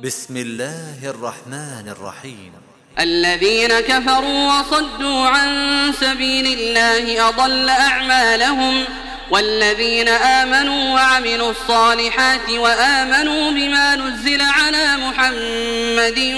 بسم الله الرحمن الرحيم. الذين كفروا وصدوا عن سبيل الله أضل أعمالهم، والذين آمنوا وعملوا الصالحات وآمنوا بما نزل على محمد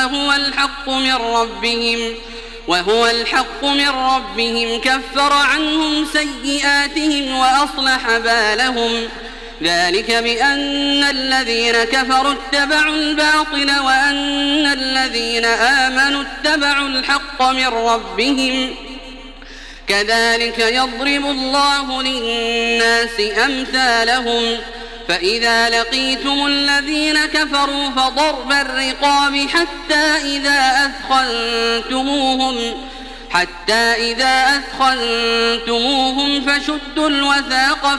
وهو الحق من ربهم كفر عنهم سيئاتهم وأصلح بالهم. ذلك بأن الذين كفروا اتبعوا الباطل وأن الذين آمنوا اتبعوا الحق من ربهم. كذلك يضرب الله للناس أمثالهم. فإذا لقيتم الذين كفروا فضرب الرقاب حتى إذا أثخنتموهم فشدوا الوثاق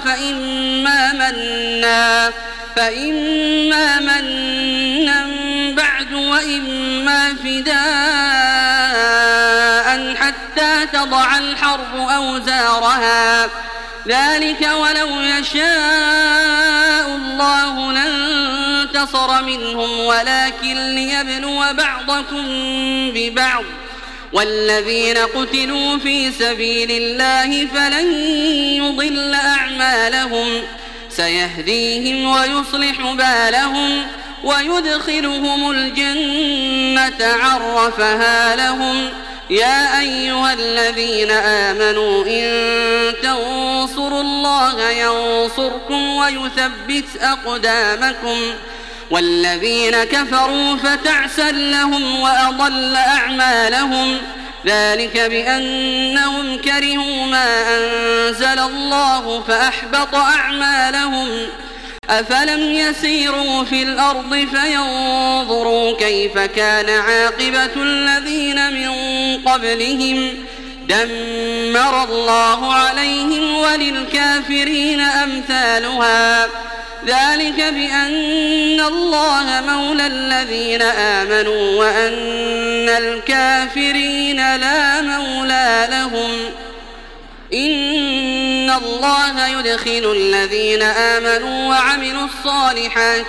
فإما منا بعد وإما فداء حتى تضع الحرب أوزارها. ذلك ولو يشاء الله لانتصر منهم ولكن ليبلو بعضكم ببعض. والذين قتلوا في سبيل الله فلن يضل أعمالهم سيهديهم ويصلح بالهم ويدخلهم الجنة عرفها لهم. يا أيها الذين آمنوا إن تنصروا الله ينصركم ويثبت أقدامكم. والذين كفروا فتعسا لهم وأضل أعمالهم. ذلك بأنهم كرهوا ما أنزل الله فأحبط أعمالهم. أفلم يسيروا في الأرض فينظروا كيف كان عاقبة الذين من قبلهم دمر الله عليهم وللكافرين أمثالها. ذلك بأن الله مولى الذين آمنوا وأن الكافرين لا مولى لهم. إن الله يدخل الذين آمنوا وعملوا الصالحات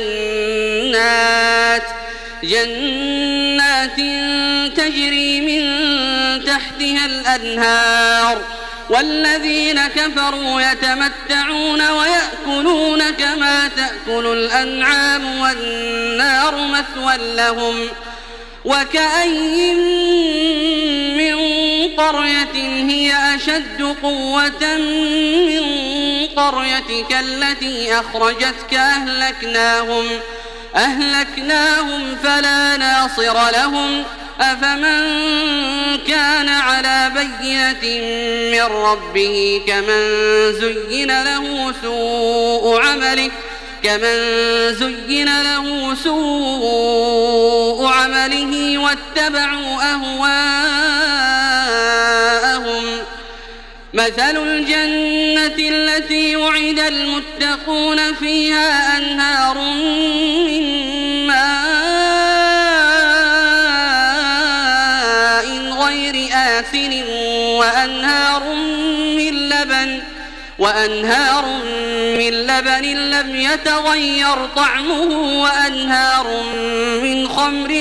جنات تجري من تحتها الأنهار. والذين كفروا يتمتعون ويأكلون كما تأكل الأنعام والنار مثوى لهم. وكأين من قرية هي أشد قوة من قريتك التي أخرجتك أهلكناهم فلا ناصر لهم. أفمن كان على بينة من ربه كمن زين له سوء عمله واتبعوا أهواءهم. مثل الجنة التي وعد المتقون فيها أنهار من ماء غير آسن وأنهار من لبن لم يتغير طعمه وأنهار من خمر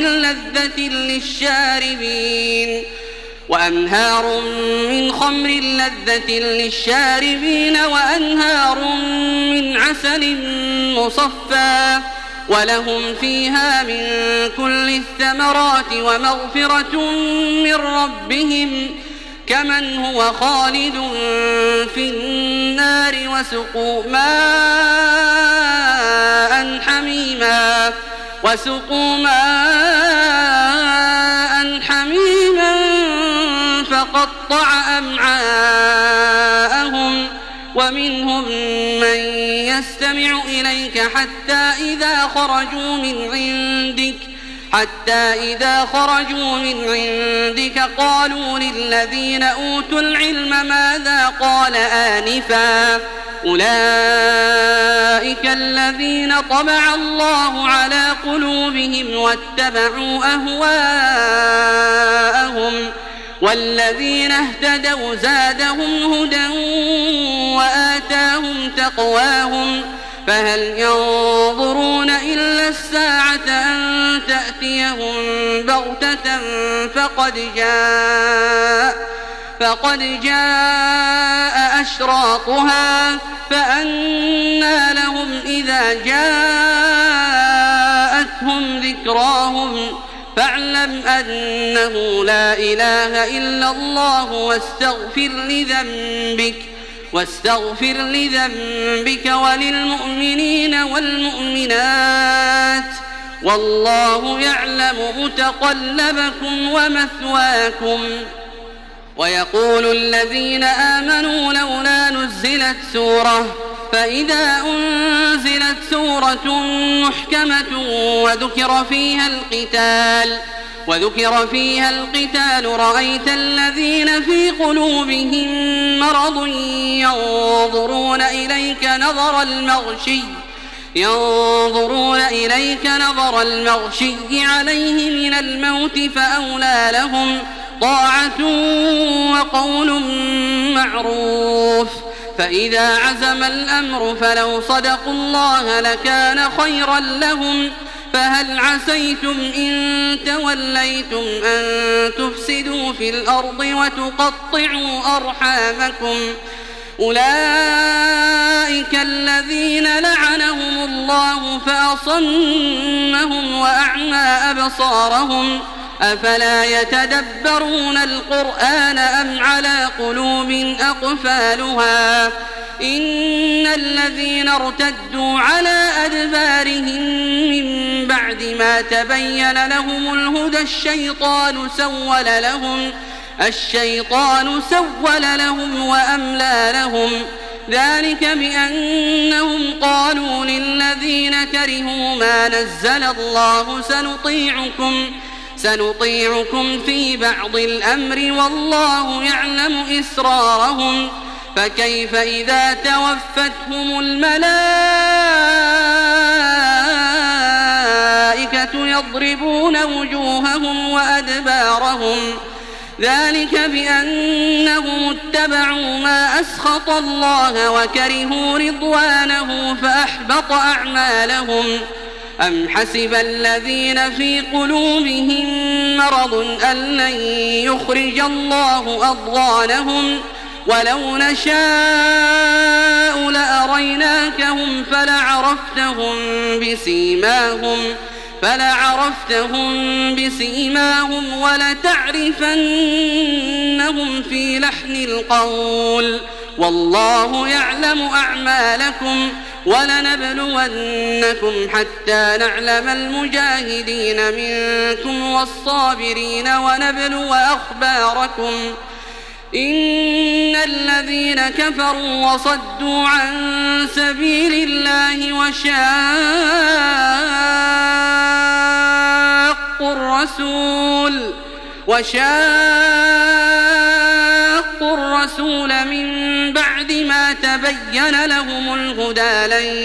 لذة للشاربين وأنهار من عسل مصفى. ولهم فيها من كل الثمرات ومغفرة من ربهم كمن هو خالد في النار وسقوا ماء حميما فقطع أمعاءهم. ومنهم من يستمع إليك حتى إذا خرجوا من عندك قالوا للذين أوتوا العلم ماذا قال آنفا. أولئك الذين طبع الله على قلوبهم واتبعوا أهواءهم. والذين اهتدوا زادهم هدى وآتاهم تقواهم. فهل ينظرون إلا الساعة أن تأتيهم بغتة فقد جاء أشراطها فأنى لهم إذا جاءتهم ذكراهم فاعلم أنه لا إله إلا الله واستغفر لذنبك وللمؤمنين والمؤمنات والله يعلم متقلبكم ومثواكم. ويقول الذين آمنوا لولا نزلت سورة فإذا أنزلت سورة محكمة وذكر فيها القتال رأيت الذين في قلوبهم مرض ينظرون إليك نظر المغشي عليه من الموت فأولى لهم طاعة وقول معروف. فإذا عزم الأمر فلو صدقوا الله لكان خيرا لهم. فهل عسيتم إن توليتم أن تفسدوا في الأرض وتقطعوا أرحامكم أولئك الذين لعنهم الله فأصمهم وأعمى أبصارهم أفلا يتدبرون القرآن أم على قلوب أقفالها إن الذين ارتدوا على أدبارهم من بعد ما تبين لهم الهدى الشيطان سول لهم وأملى لهم ذلك بأنهم قالوا للذين كرهوا ما نزل الله سنطيعكم في بعض الأمر والله يعلم إسرارهم فكيف إذا توفتهم الملائكة يضربون وجوههم وأدبارهم ذلك بأنهم اتبعوا ما أسخط الله وكرهوا رضوانه فأحبط أعمالهم. أم حسب الذين في قلوبهم مرض أن لن يخرج الله أضغانهم ولو نشاء لأريناكهم فلعرفتهم بسيماهم ولتعرفنهم في لحن القول والله يعلم أعمالكم ولنبلونكم حتى نعلم المجاهدين منكم والصابرين ونبلو أخباركم إن الذين كفروا وصدوا عن سبيل الله وشاقوا الرسول من بعد ما تبين لهم الهدى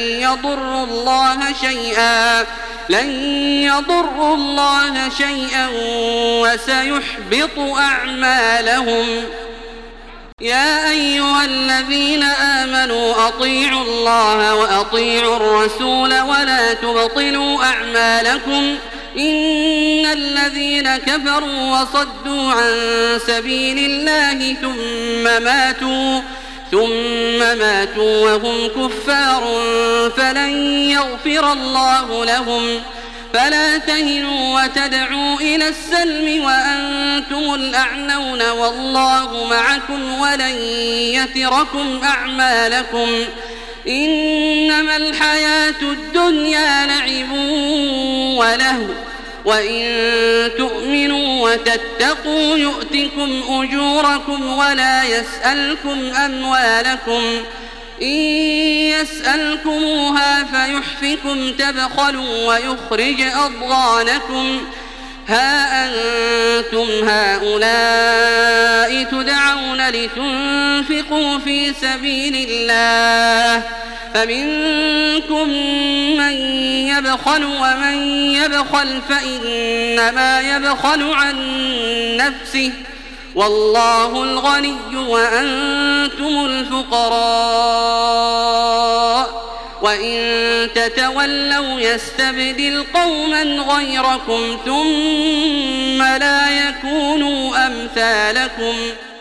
لن يضروا الله شيئا وسيحبط أعمالهم. يا أيها الذين آمنوا أطيعوا الله وأطيعوا الرسول ولا تبطلوا أعمالكم إن الذين كفروا وصدوا عن سبيل الله ثم ماتوا وهم كفار فلن يغفر الله لهم. فلا تهنوا وتدعوا إلى السلم وأنتم الأعلون والله معكم ولن يتركم أعمالكم إنما الحياة الدنيا لعب ولهو وإن تؤمنوا وتتقوا يؤتكم أجوركم ولا يسألكم أموالكم إن يسألكموها فيحفكم تبخلوا ويخرج أضغانكم ها أنتم هؤلاء تدعون لتنفقوا في سبيل الله فمنكم من يبخل ومن يبخل فإنما يبخل عن نفسه والله الغني وأنتم الفقراء وإن تتولوا يستبدل قوما غيركم ثم لا يكونوا أمثالكم